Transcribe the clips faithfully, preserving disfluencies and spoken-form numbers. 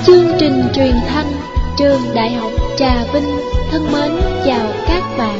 Chương trình truyền thanh Trường Đại học Trà Vinh thân mến chào các bạn.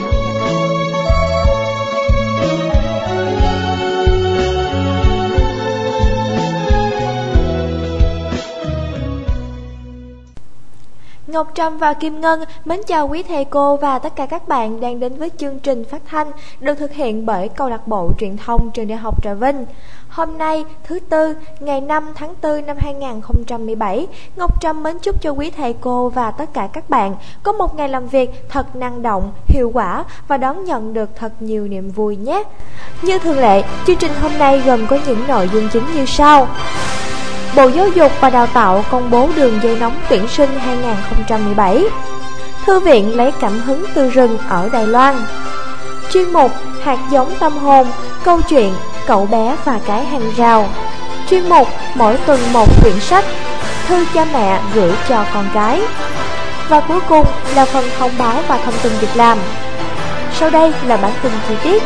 Ngọc Trâm và Kim Ngân mến chào quý thầy cô và tất cả các bạn đang đến với chương trình phát thanh được thực hiện bởi câu lạc bộ truyền thông Trường Đại học Trà Vinh. Hôm nay, thứ Tư, ngày năm tháng tư năm hai nghìn không trăm mười bảy, Ngọc Trâm mến chúc cho quý thầy cô và tất cả các bạn có một ngày làm việc thật năng động, hiệu quả và đón nhận được thật nhiều niềm vui nhé. Như thường lệ, chương trình hôm nay gồm có những nội dung chính như sau. Bộ Giáo dục và Đào tạo công bố đường dây nóng tuyển sinh hai nghìn không trăm mười bảy. Thư viện lấy cảm hứng từ rừng ở Đài Loan. Chuyên mục Hạt giống tâm hồn, câu chuyện cậu bé và cái hàng rào. Chuyên mục mỗi tuần một quyển sách, thư cha mẹ gửi cho con cái. Và cuối cùng là phần thông báo và thông tin việc làm. Sau đây là bản tin chi tiết.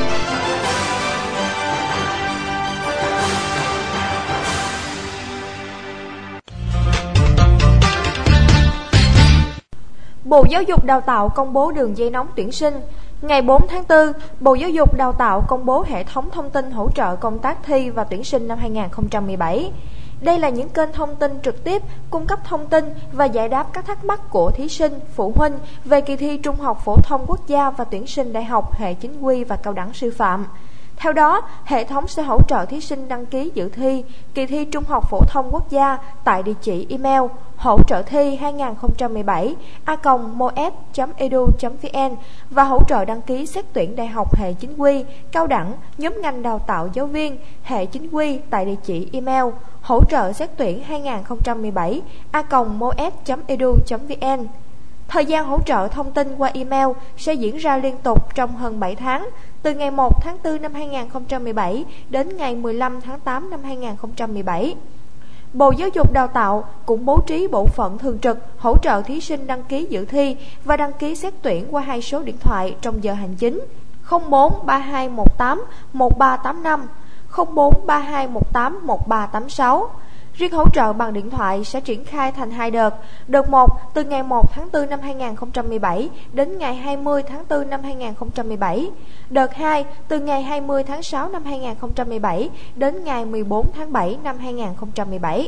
Bộ Giáo dục Đào tạo công bố đường dây nóng tuyển sinh. Ngày bốn tháng tư, Bộ Giáo dục Đào tạo công bố hệ thống thông tin hỗ trợ công tác thi và tuyển sinh năm hai nghìn không trăm mười bảy. Đây là những kênh thông tin trực tiếp cung cấp thông tin và giải đáp các thắc mắc của thí sinh, phụ huynh về kỳ thi Trung học phổ thông quốc gia và tuyển sinh đại học hệ chính quy và cao đẳng sư phạm. Theo đó, hệ thống sẽ hỗ trợ thí sinh đăng ký dự thi kỳ thi Trung học phổ thông quốc gia tại địa chỉ email hỗ trợ thi hai nghìn không trăm mười bảy a còng moes chấm edu chấm vn và hỗ trợ đăng ký xét tuyển đại học hệ chính quy, cao đẳng, nhóm ngành đào tạo giáo viên hệ chính quy tại địa chỉ email hỗ trợ xét tuyển hai nghìn không trăm mười bảy a còng moes chấm edu chấm vn. Thời gian hỗ trợ thông tin qua email sẽ diễn ra liên tục trong hơn bảy tháng, từ ngày một tháng tư năm hai nghìn không trăm mười bảy đến ngày mười lăm tháng tám năm hai nghìn không trăm mười bảy. Bộ Giáo dục Đào tạo cũng bố trí bộ phận thường trực hỗ trợ thí sinh đăng ký dự thi và đăng ký xét tuyển qua hai số điện thoại trong giờ hành chính không bốn ba hai một tám một ba tám năm, không bốn ba hai một tám một ba tám sáu. Riêng hỗ trợ bằng điện thoại sẽ triển khai thành hai đợt. Đợt một từ ngày một tháng tư năm hai nghìn không trăm mười bảy đến ngày hai mươi tháng tư năm hai nghìn không trăm mười bảy. Đợt hai từ ngày hai mươi tháng sáu năm hai nghìn không trăm mười bảy đến ngày mười bốn tháng bảy năm hai nghìn không trăm mười bảy.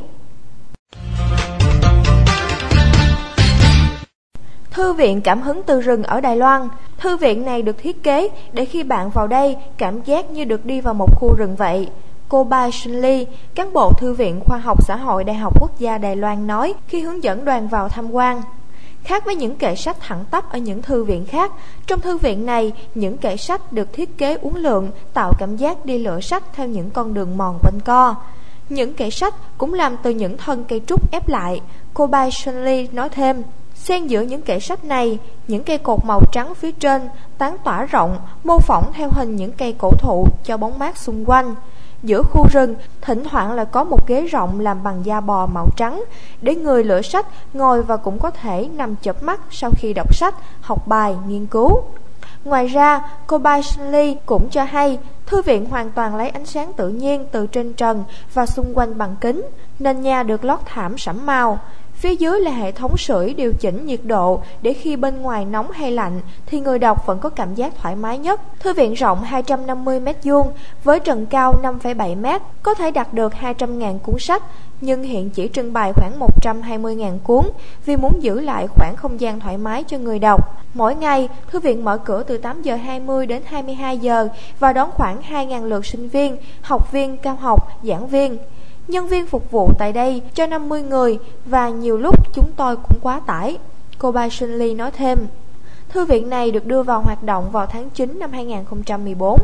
Thư viện cảm hứng từ rừng ở Đài Loan. Thư viện này được thiết kế để khi bạn vào đây cảm giác như được đi vào một khu rừng vậy. Cô Bai Xuân Ly, cán bộ Thư viện Khoa học Xã hội Đại học Quốc gia Đài Loan nói khi hướng dẫn đoàn vào tham quan. Khác với những kệ sách thẳng tắp ở những thư viện khác, trong thư viện này, những kệ sách được thiết kế uốn lượn, tạo cảm giác đi lựa sách theo những con đường mòn quanh co. Những kệ sách cũng làm từ những thân cây trúc ép lại, cô Bai Xuân Ly nói thêm. Xen giữa những kệ sách này, những cây cột màu trắng phía trên, tán tỏa rộng, mô phỏng theo hình những cây cổ thụ cho bóng mát xung quanh. Giữa khu rừng, thỉnh thoảng là có một ghế rộng làm bằng da bò màu trắng, để người lựa sách ngồi và cũng có thể nằm chợp mắt sau khi đọc sách, học bài, nghiên cứu. Ngoài ra, cô Bai Xuân Ly cũng cho hay, thư viện hoàn toàn lấy ánh sáng tự nhiên từ trên trần và xung quanh bằng kính, nền nhà được lót thảm sẫm màu. Phía dưới là hệ thống sưởi điều chỉnh nhiệt độ để khi bên ngoài nóng hay lạnh thì người đọc vẫn có cảm giác thoải mái nhất. Thư viện rộng hai trăm năm mươi mét vuông với trần cao năm phẩy bảy mét, có thể đặt được hai trăm nghìn cuốn sách, nhưng hiện chỉ trưng bày khoảng một trăm hai mươi nghìn cuốn vì muốn giữ lại khoảng không gian thoải mái cho người đọc. Mỗi ngày, thư viện mở cửa từ tám giờ hai mươi đến hai mươi hai giờ và đón khoảng hai nghìn lượt sinh viên, học viên cao học, giảng viên. Nhân viên phục vụ tại đây cho năm mươi người và nhiều lúc chúng tôi cũng quá tải, cô Bai Xuân Ly nói thêm. Thư viện này được đưa vào hoạt động vào tháng chín năm hai nghìn không trăm mười bốn.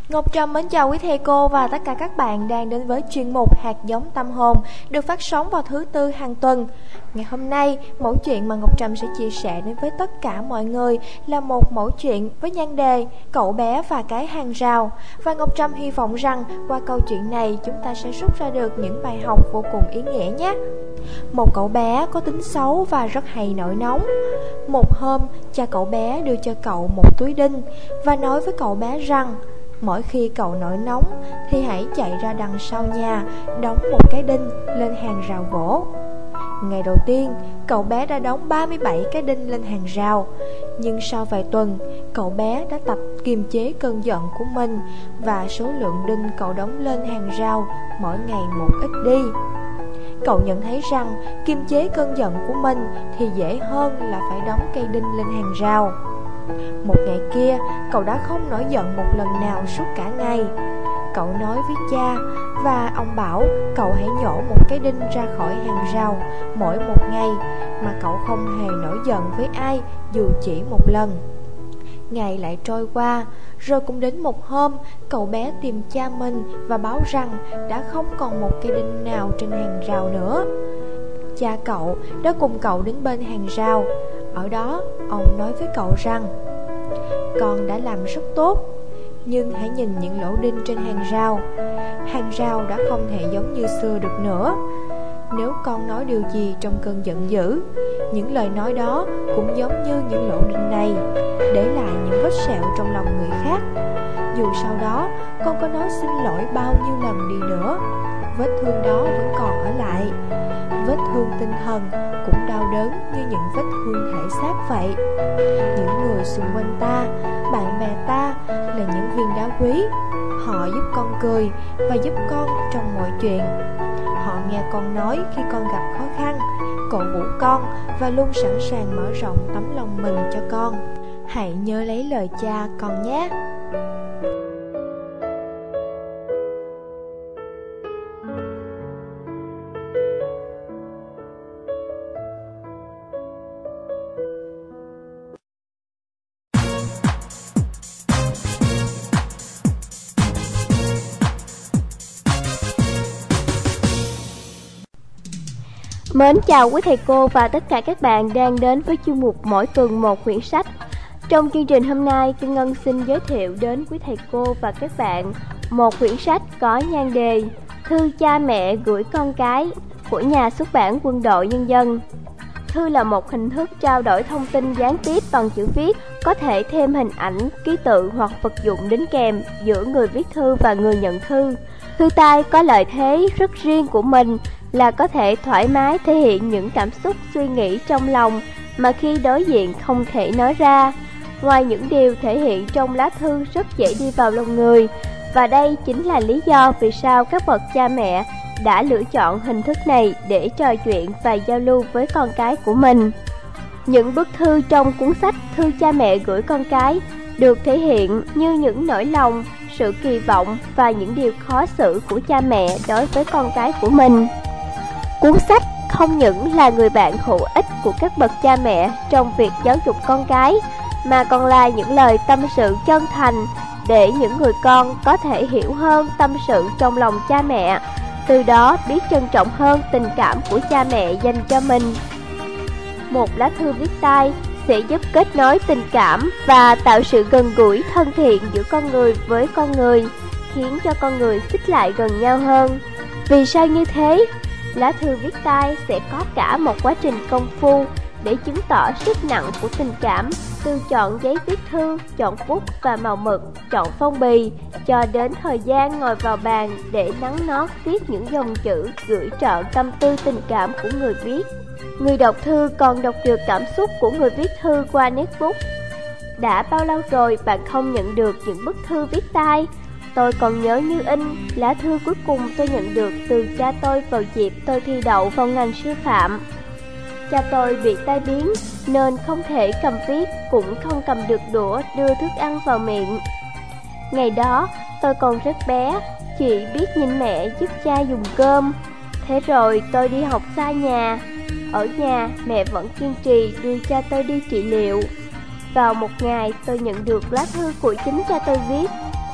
Ngọc Trâm mến chào quý thầy cô và tất cả các bạn đang đến với chuyên mục Hạt giống tâm hồn được phát sóng vào thứ tư hàng tuần. Ngày hôm nay, mẫu chuyện mà Ngọc Trâm sẽ chia sẻ đến với tất cả mọi người là một mẫu chuyện với nhan đề Cậu bé và cái hàng rào. Và Ngọc Trâm hy vọng rằng qua câu chuyện này chúng ta sẽ rút ra được những bài học vô cùng ý nghĩa nhé. Một cậu bé có tính xấu và rất hay nổi nóng. Một hôm, cha cậu bé đưa cho cậu một túi đinh và nói với cậu bé rằng mỗi khi cậu nổi nóng thì hãy chạy ra đằng sau nhà, đóng một cái đinh lên hàng rào gỗ. Ngày đầu tiên, cậu bé đã đóng ba mươi bảy cái đinh lên hàng rào. Nhưng sau vài tuần, cậu bé đã tập kiềm chế cơn giận của mình và số lượng đinh cậu đóng lên hàng rào mỗi ngày một ít đi. Cậu nhận thấy rằng kiềm chế cơn giận của mình thì dễ hơn là phải đóng cây đinh lên hàng rào. Một ngày kia, cậu đã không nổi giận một lần nào suốt cả ngày. Cậu nói với cha và ông bảo cậu hãy nhổ một cái đinh ra khỏi hàng rào mỗi một ngày mà cậu không hề nổi giận với ai dù chỉ một lần. Ngày lại trôi qua, rồi cũng đến một hôm, cậu bé tìm cha mình và báo rằng đã không còn một cây đinh nào trên hàng rào nữa. Cha cậu đã cùng cậu đến bên hàng rào. Ở đó, ông nói với cậu rằng con đã làm rất tốt, nhưng hãy nhìn những lỗ đinh trên hàng rào. Hàng rào đã không thể giống như xưa được nữa. Nếu con nói điều gì trong cơn giận dữ, những lời nói đó cũng giống như những lỗ đinh này, để lại những vết sẹo trong lòng người khác. Dù sau đó con có nói xin lỗi bao nhiêu lần đi nữa, vết thương đó vẫn còn ở lại. Vết thương tinh thần cũng đau đớn như những vết thương thể xác vậy. Những người xung quanh ta, bạn bè ta là những viên đá quý. Họ giúp con cười và giúp con trong mọi chuyện. Họ nghe con nói khi con gặp khó khăn, cổ vũ con và luôn sẵn sàng mở rộng tấm lòng mình cho con. Hãy nhớ lấy lời cha con nhé. Mến chào quý thầy cô và tất cả các bạn đang đến với chuyên mục mỗi tuần một quyển sách. Trong chương trình hôm nay, Kim Ngân xin giới thiệu đến quý thầy cô và các bạn một quyển sách có nhan đề Thư cha mẹ gửi con cái của nhà xuất bản Quân đội Nhân dân. Thư là một hình thức trao đổi thông tin gián tiếp bằng chữ viết, có thể thêm hình ảnh, ký tự hoặc vật dụng đính kèm giữa người viết thư và người nhận thư. Thư tay có lợi thế rất riêng của mình là có thể thoải mái thể hiện những cảm xúc suy nghĩ trong lòng mà khi đối diện không thể nói ra. Ngoài những điều thể hiện trong lá thư rất dễ đi vào lòng người, và đây chính là lý do vì sao các bậc cha mẹ đã lựa chọn hình thức này để trò chuyện và giao lưu với con cái của mình. Những bức thư trong cuốn sách Thư cha mẹ gửi con cái được thể hiện như những nỗi lòng, sự kỳ vọng và những điều khó xử của cha mẹ đối với con cái của mình. Cuốn sách không những là người bạn hữu ích của các bậc cha mẹ trong việc giáo dục con cái, mà còn là những lời tâm sự chân thành để những người con có thể hiểu hơn tâm sự trong lòng cha mẹ, từ đó biết trân trọng hơn tình cảm của cha mẹ dành cho mình. Một lá thư viết tay sẽ giúp kết nối tình cảm và tạo sự gần gũi thân thiện giữa con người với con người, khiến cho con người xích lại gần nhau hơn. Vì sao như thế? Lá thư viết tay sẽ có cả một quá trình công phu để chứng tỏ sức nặng của tình cảm, từ chọn giấy viết thư, chọn bút và màu mực, chọn phong bì, cho đến thời gian ngồi vào bàn để nắn nót viết những dòng chữ gửi trọn tâm tư tình cảm của người viết. Người đọc thư còn đọc được cảm xúc của người viết thư qua nét bút. Đã bao lâu rồi bạn không nhận được những bức thư viết tay? Tôi còn nhớ như in lá thư cuối cùng tôi nhận được từ cha tôi vào dịp tôi thi đậu vào ngành sư phạm. Cha tôi bị tai biến nên không thể cầm viết, cũng không cầm được đũa đưa thức ăn vào miệng. Ngày đó tôi còn rất bé, chỉ biết nhìn mẹ giúp cha dùng cơm. Thế rồi tôi đi học xa nhà. Ở nhà mẹ vẫn kiên trì đưa cha tôi đi trị liệu. Vào một ngày tôi nhận được lá thư của chính cha tôi viết.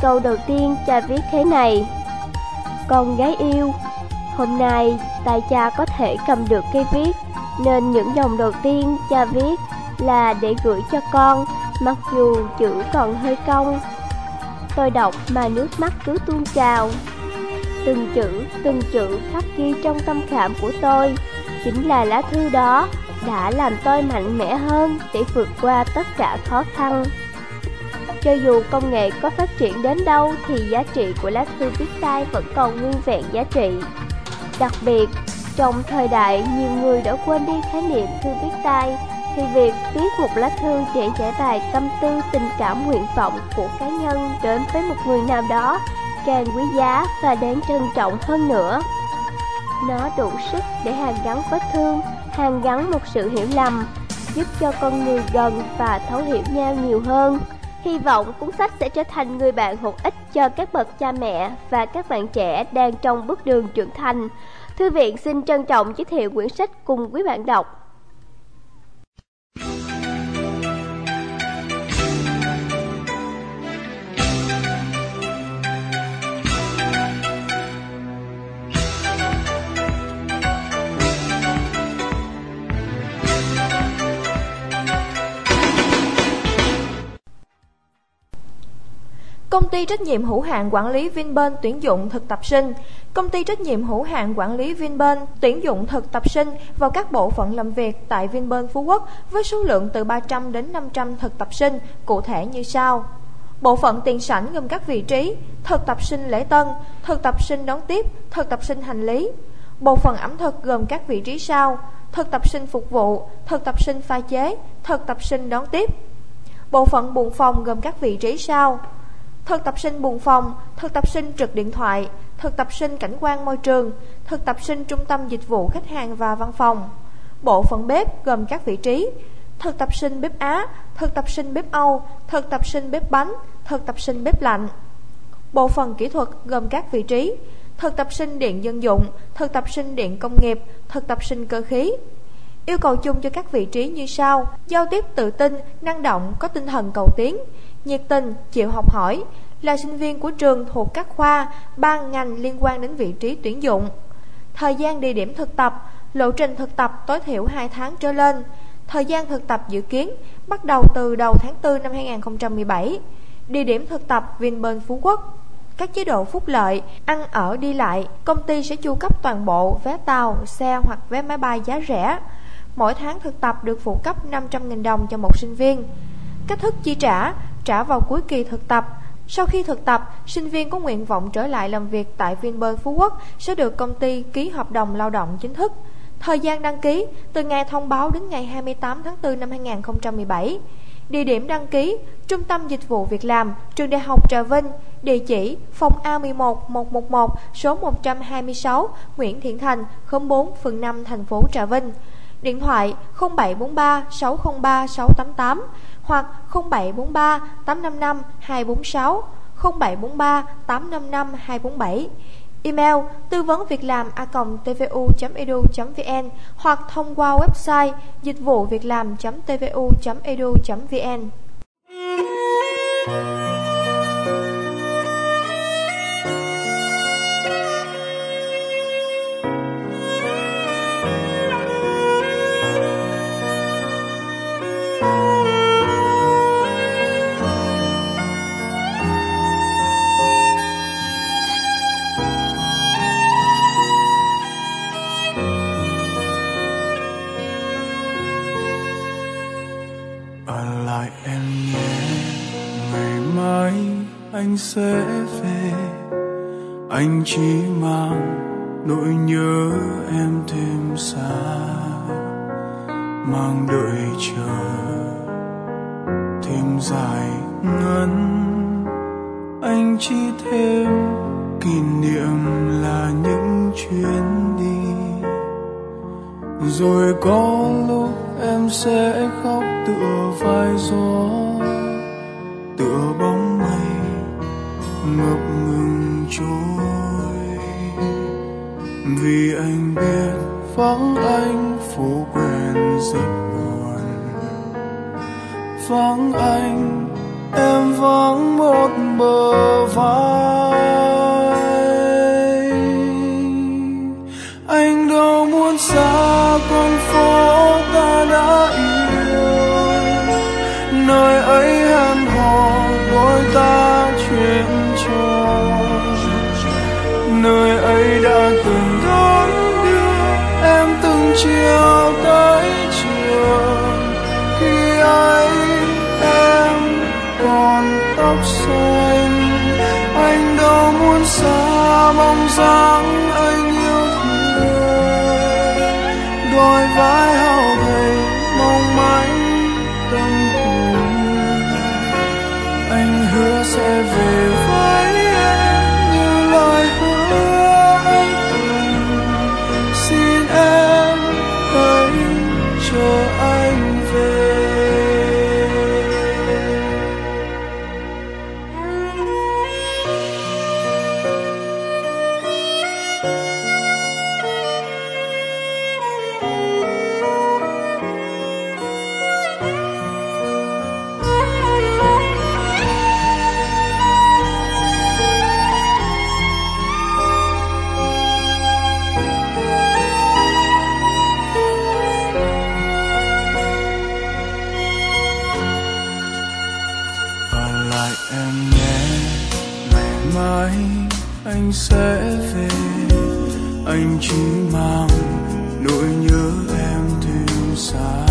Câu đầu tiên cha viết thế này: Con gái yêu, hôm nay tay cha có thể cầm được cây viết, nên những dòng đầu tiên cha viết là để gửi cho con, mặc dù chữ còn hơi cong. Tôi đọc mà nước mắt cứ tuôn trào. Từng chữ, từng chữ khắc ghi trong tâm khảm của tôi. Chính là lá thư đó đã làm tôi mạnh mẽ hơn để vượt qua tất cả khó khăn. Cho dù công nghệ có phát triển đến đâu thì giá trị của lá thư viết tay vẫn còn nguyên vẹn giá trị. Đặc biệt, trong thời đại nhiều người đã quên đi khái niệm thư viết tay, thì việc viết một lá thư để giải bày tâm tư, tình cảm, nguyện vọng của cá nhân đến với một người nào đó càng quý giá và đáng trân trọng hơn nữa. Nó đủ sức để hàn gắn vết thương, hàn gắn một sự hiểu lầm, giúp cho con người gần và thấu hiểu nhau nhiều hơn. Hy vọng cuốn sách sẽ trở thành người bạn hữu ích cho các bậc cha mẹ và các bạn trẻ đang trong bước đường trưởng thành. Thư viện xin trân trọng giới thiệu quyển sách cùng quý bạn đọc. Công ty trách nhiệm hữu hạn quản lý Vinpearl tuyển dụng thực tập sinh. Công ty trách nhiệm hữu hạn quản lý Vinpearl tuyển dụng thực tập sinh vào các bộ phận làm việc tại Vinpearl Phú Quốc với số lượng từ ba trăm đến năm trăm thực tập sinh, cụ thể như sau. Bộ phận tiền sảnh gồm các vị trí: thực tập sinh lễ tân, thực tập sinh đón tiếp, thực tập sinh hành lý. Bộ phận ẩm thực gồm các vị trí sau: thực tập sinh phục vụ, thực tập sinh pha chế, thực tập sinh đón tiếp. Bộ phận buồng phòng gồm các vị trí sau: thực tập sinh buồng phòng, thực tập sinh trực điện thoại, thực tập sinh cảnh quan môi trường, thực tập sinh trung tâm dịch vụ khách hàng và văn phòng. Bộ phận bếp gồm các vị trí: thực tập sinh bếp Á, thực tập sinh bếp Âu, thực tập sinh bếp bánh, thực tập sinh bếp lạnh. Bộ phận kỹ thuật gồm các vị trí: thực tập sinh điện dân dụng, thực tập sinh điện công nghiệp, thực tập sinh cơ khí. Yêu cầu chung cho các vị trí như sau: giao tiếp tự tin, năng động, có tinh thần cầu tiến, nhiệt tình, chịu học hỏi, là sinh viên của trường thuộc các khoa, ban ngành liên quan đến vị trí tuyển dụng. Thời gian địa điểm thực tập, lộ trình thực tập tối thiểu hai tháng trở lên. Thời gian thực tập dự kiến bắt đầu từ đầu tháng tư năm hai nghìn không trăm mười bảy. Địa điểm thực tập Vinpearl Phú Quốc. Các chế độ phúc lợi, ăn ở đi lại, công ty sẽ chu cấp toàn bộ vé tàu, xe hoặc vé máy bay giá rẻ. Mỗi tháng thực tập được phụ cấp năm trăm nghìn đồng cho một sinh viên. Cách thức chi trả: trả vào cuối kỳ thực tập. Sau khi thực tập, sinh viên có nguyện vọng trở lại làm việc tại Vinpearl Phú Quốc sẽ được công ty ký hợp đồng lao động chính thức. Thời gian đăng ký từ ngày thông báo đến ngày hai mươi tám tháng tư năm hai nghìn không trăm mười bảy. Địa điểm đăng ký: Trung tâm Dịch vụ Việc làm, Trường Đại học Trà Vinh. Địa chỉ: phòng A mười một một một một, số một trăm hai mươi sáu Nguyễn Thiện Thành, khóm bốn, phường năm, thành phố Trà Vinh. Điện thoại không bảy bốn ba sáu không ba sáu tám tám hoặc không bảy bốn ba tám năm năm hai bốn sáu, không bảy bốn ba tám năm năm hai bốn bảy. Email: tư vấn việc làm a còng t v u chấm e d u chấm v n hoặc thông qua website dịch vụ việc làm chấm t v u chấm e d u chấm v n. Anh sẽ về, anh chỉ mang nỗi nhớ em thêm xa, mang đợi chờ thêm dài ngắn. Anh chỉ thêm kỷ niệm là những chuyến đi, rồi có lúc em sẽ khóc tựa vai gió, tựa bóng mây ngập ngừng trôi. Vì anh biết vắng anh phố quen rất buồn, vắng anh em vắng một bờ vai. Anh đâu muốn xa con phố ta đã yêu, nơi ấy hẹn hò đôi ta chuyện trò, nơi ấy đã từng đón đưa em từng chiều tới trường. Khi ấy em còn tóc xanh, anh đâu muốn xa bóng dáng anh yêu thương, đôi vai hao gầy mong manh tâm hồn. Anh hứa sẽ về với em như lời hứa anh từng, xin em hãy chờ anh về. Em nhé, ngày mai anh sẽ về, anh chỉ mang nỗi nhớ em thêm xa,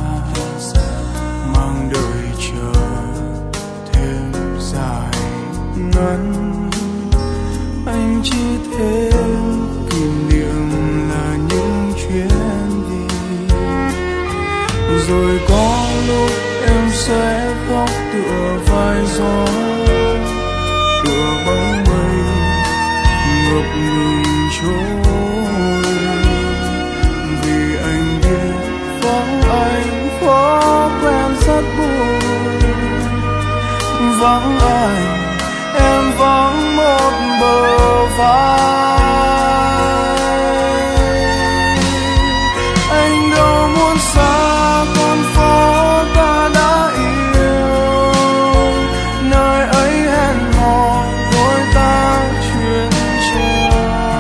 mang đời chờ thêm dài ngắn. Anh chỉ thêm kỷ niệm là những chuyến đi, rồi có lúc em sẽ khóc tựa vai gió, tựa bóng mây ngập ngừng trôi. Vì anh biết vắng anh khó quen rất buồn, vắng anh em vắng một bờ vai. Anh đâu muốn xa con phố ta đã yêu, nơi ấy hẹn hò đôi ta chuyện trò,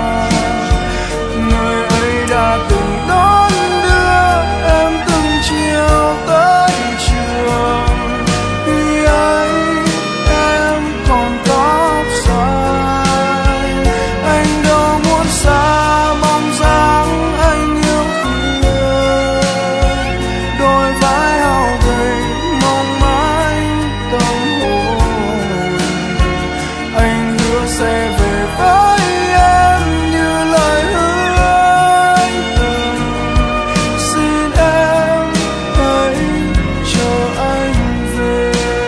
nơi ấy đã từng đón đưa em từng chiều tới trường. Khi ấy em còn tóc dài, anh đâu muốn xa bóng dáng anh yêu thương, đôi vai hao gầy mong manh tâm hồn. Anh hứa sẽ về với em như lời hứa anh từng, xin em hãy chờ anh về.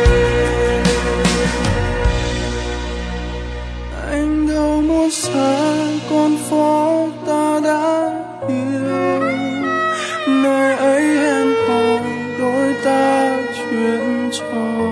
Anh đâu muốn xa con phố ta đã yêu, nơi ấy hẹn hò đôi ta chuyện trò,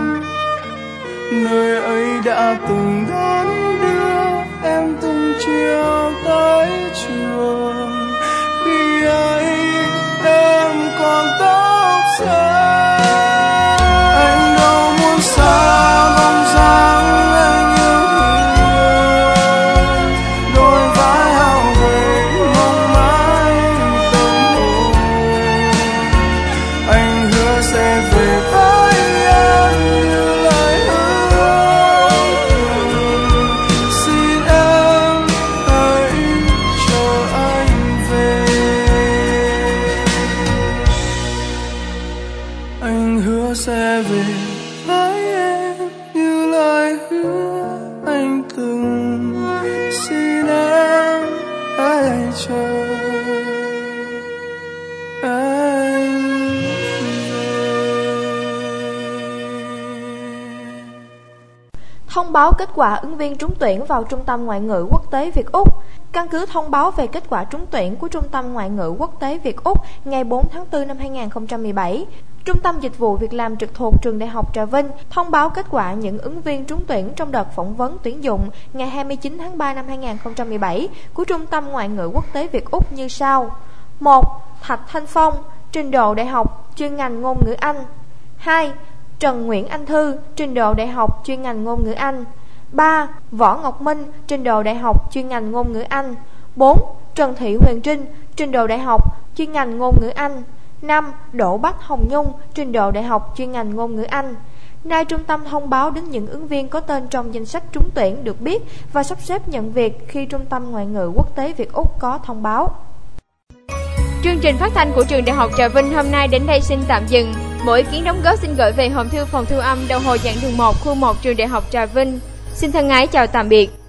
nơi ấy đã từng đón đưa em từng chiều tới trường. Khi ấy em còn tóc dài, anh đâu muốn xa bóng dáng anh yêu thương, đôi vai hao gầy mong manh tâm hồn. Anh hứa sẽ về với em như lời hứa từng, xin em hãy chờ anh về. Anh hứa sẽ về với em như lời hứa anh từng, xin em hãy chờ anh về. Thông báo kết quả ứng viên trúng tuyển vào Trung tâm Ngoại ngữ Quốc tế Việt Úc. Căn cứ thông báo về kết quả trúng tuyển của Trung tâm Ngoại ngữ Quốc tế Việt Úc ngày bốn tháng tư năm hai nghìn không trăm mười bảy, Trung tâm Dịch vụ Việc làm trực thuộc Trường Đại học Trà Vinh thông báo kết quả những ứng viên trúng tuyển trong đợt phỏng vấn tuyển dụng ngày hai mươi chín tháng ba năm hai nghìn không trăm mười bảy của Trung tâm Ngoại ngữ Quốc tế Việt Úc như sau. một. Thạch Thanh Phong, trình độ đại học, chuyên ngành ngôn ngữ Anh. hai. Trần Nguyễn Anh Thư, trình độ đại học chuyên ngành ngôn ngữ Anh. Ba. Võ Ngọc Minh, trình độ đại học chuyên ngành ngôn ngữ Anh. Bốn. Trần Thị Huyền Trinh, trình độ đại học chuyên ngành ngôn ngữ Anh. Năm. Đỗ Bách Hồng Nhung, trình độ đại học chuyên ngành ngôn ngữ Anh. Nay trung tâm thông báo đến những ứng viên có tên trong danh sách trúng tuyển được biết và sắp xếp nhận việc khi Trung tâm Ngoại ngữ Quốc tế Việt Úc có thông báo. Chương trình phát thanh của trường Đại học Trà Vinh hôm nay đến đây xin tạm dừng. Mỗi ý kiến đóng góp xin gửi về hòm thư phòng thu âm đầu hồi giảng đường một khu một trường Đại học Trà Vinh. Xin thân ái chào tạm biệt.